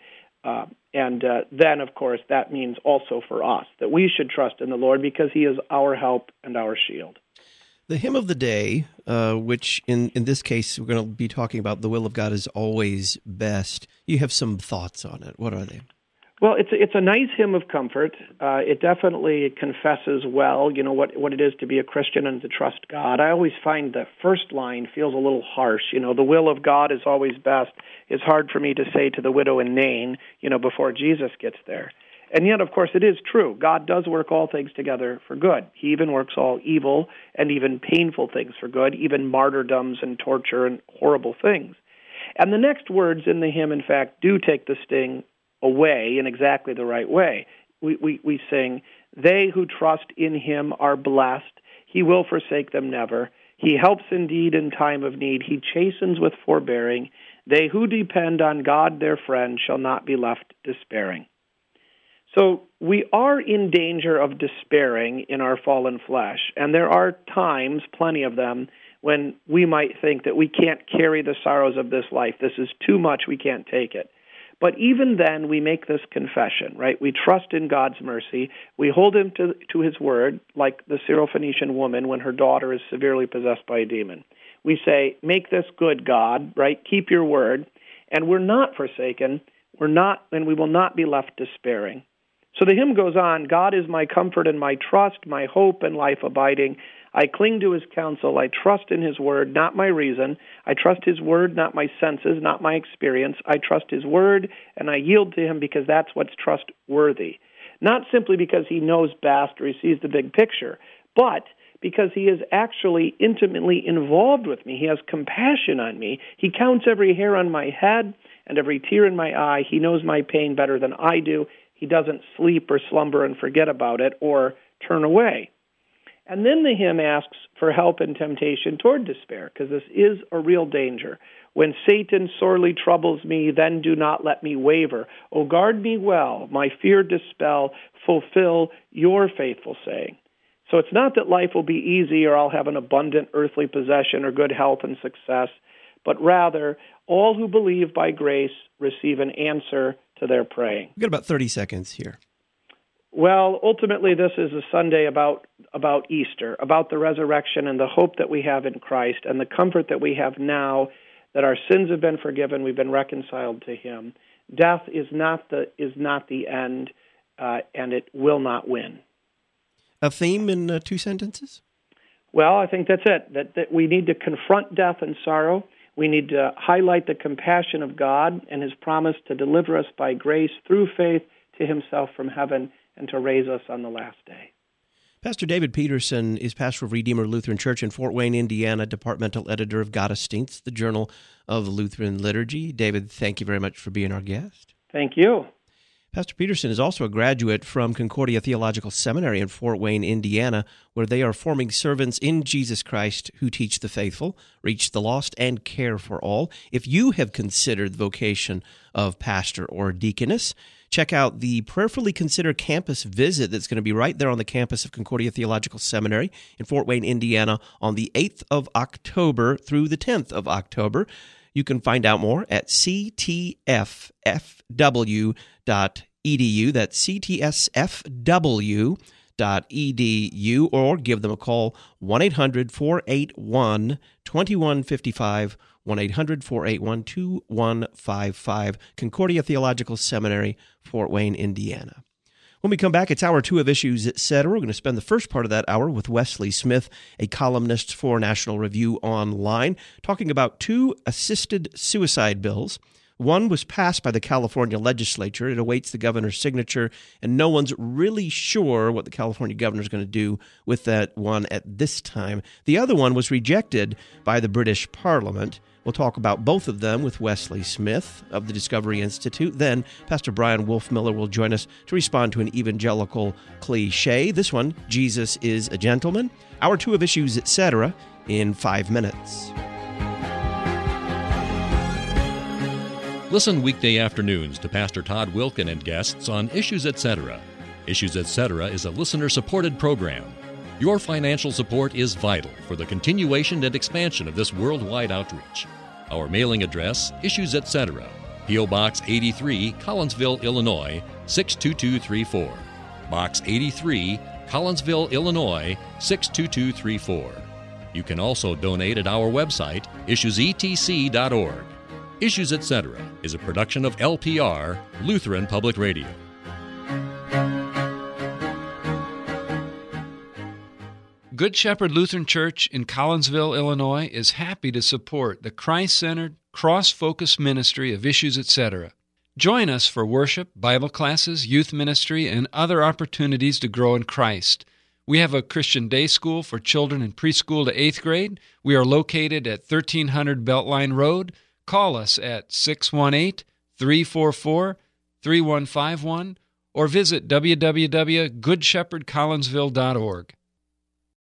Then, of course, that means also for us, that we should trust in the Lord because he is our help and our shield. The hymn of the day, which in this case we're going to be talking about, "The will of God is always best." You have some thoughts on it. What are they? Well, it's a nice hymn of comfort. It definitely confesses well, what it is to be a Christian and to trust God. I always find the first line feels a little harsh. The will of God is always best. It's hard for me to say to the widow in Nain, before Jesus gets there. And yet, of course, it is true. God does work all things together for good. He even works all evil and even painful things for good, even martyrdoms and torture and horrible things. And the next words in the hymn, in fact, do take the sting away in exactly the right way. We sing, "They who trust in him are blessed. He will forsake them never. He helps indeed in time of need. He chastens with forbearing. They who depend on God their friend shall not be left despairing." So we are in danger of despairing in our fallen flesh, and there are times, plenty of them, when we might think that we can't carry the sorrows of this life. This is too much, we can't take it. But even then, we make this confession, right? We trust in God's mercy. We hold him to his word, like the Syrophoenician woman when her daughter is severely possessed by a demon. We say, "Make this good, God," right? Keep your word. And we're not forsaken. And we will not be left despairing. So the hymn goes on, "God is my comfort and my trust, my hope and life abiding. I cling to his counsel. I trust in his word, not my reason. I trust his word, not my senses, not my experience. I trust his word, and I yield to him because that's what's trustworthy." Not simply because he knows best or he sees the big picture, but because he is actually intimately involved with me. He has compassion on me. He counts every hair on my head and every tear in my eye. He knows my pain better than I do. He doesn't sleep or slumber and forget about it or turn away. And then the hymn asks for help in temptation toward despair, because this is a real danger. "When Satan sorely troubles me, then do not let me waver. O guard me well, my fear dispel, fulfill your faithful saying." So it's not that life will be easy or I'll have an abundant earthly possession or good health and success, but rather all who believe by grace receive an answer to their praying. We've got about 30 seconds here. Well, ultimately, this is a Sunday about Easter, about the resurrection and the hope that we have in Christ and the comfort that we have now that our sins have been forgiven, we've been reconciled to him. Death is not the end, and it will not win. A theme in 2 sentences? Well, I think that's it, that we need to confront death and sorrow. We need to highlight the compassion of God and his promise to deliver us by grace through faith to himself from heaven and to raise us on the last day. Pastor David Peterson is pastor of Redeemer Lutheran Church in Fort Wayne, Indiana, departmental editor of Gottesdienst, the Journal of Lutheran Liturgy. David, thank you very much for being our guest. Thank you. Pastor Peterson is also a graduate from Concordia Theological Seminary in Fort Wayne, Indiana, where they are forming servants in Jesus Christ who teach the faithful, reach the lost, and care for all. If you have considered the vocation of pastor or deaconess, check out the Prayerfully Consider campus visit that's going to be right there on the campus of Concordia Theological Seminary in Fort Wayne, Indiana, on the 8th of October through the 10th of October. You can find out more at ctffw.edu. That's ctsfw.edu, or give them a call, 1-800-481-2155, 1-800-481-2155, Concordia Theological Seminary, Fort Wayne, Indiana. When we come back, it's Hour 2 of Issues, Etc. We're going to spend the first part of that hour with Wesley Smith, a columnist for National Review Online, talking about two assisted suicide bills. One was passed by the California legislature. It awaits the governor's signature, and no one's really sure what the California governor is going to do with that one at this time. The other one was rejected by the British Parliament. We'll talk about both of them with Wesley Smith of the Discovery Institute. Then Pastor Brian Wolfmiller will join us to respond to an evangelical cliche. This one, Jesus is a Gentleman. Hour 2 of Issues, Etc. in 5 minutes. Listen weekday afternoons to Pastor Todd Wilken and guests on Issues Etc. Issues Etc. is a listener-supported program. Your financial support is vital for the continuation and expansion of this worldwide outreach. Our mailing address, Issues Etc., P.O. Box 83, Collinsville, Illinois, 62234. Box 83, Collinsville, Illinois, 62234. You can also donate at our website, issuesetc.org. Issues Etc. is a production of LPR, Lutheran Public Radio. Good Shepherd Lutheran Church in Collinsville, Illinois is happy to support the Christ-centered, cross-focused ministry of Issues Etc. Join us for worship, Bible classes, youth ministry, and other opportunities to grow in Christ. We have a Christian day school for children in preschool to 8th grade. We are located at 1300 Beltline Road. Call us at 618-344-3151 or visit www.goodshepherdcollinsville.org.